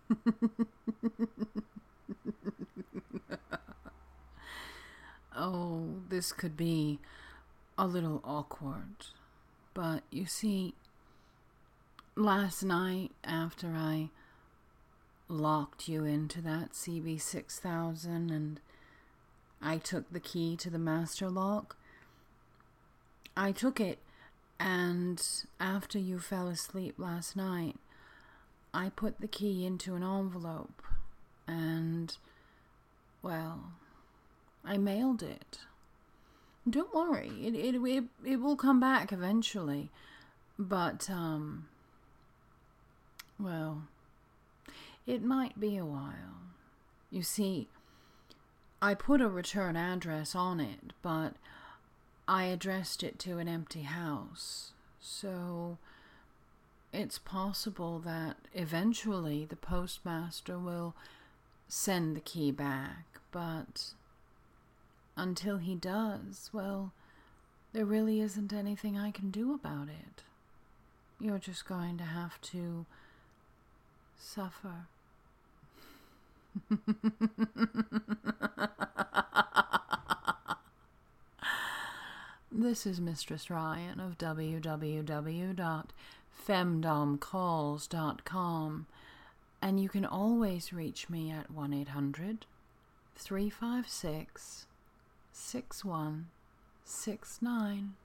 Oh, this could be a little awkward. But you see, last night after I locked you into that CB6000 and I took the key to the master lock, I took it, and after you fell asleep last night, I put the key into an envelope and, well, I mailed it. Don't worry, it will come back eventually, but, well, it might be a while. You see, I put a return address on it, but I addressed it to an empty house, so it's possible that eventually the postmaster will send the key back, but until he does, well, there really isn't anything I can do about it. You're just going to have to suffer. This is Mistress Ryan of www.femdomcalls.com, and you can always reach me at 1-800-356-6169.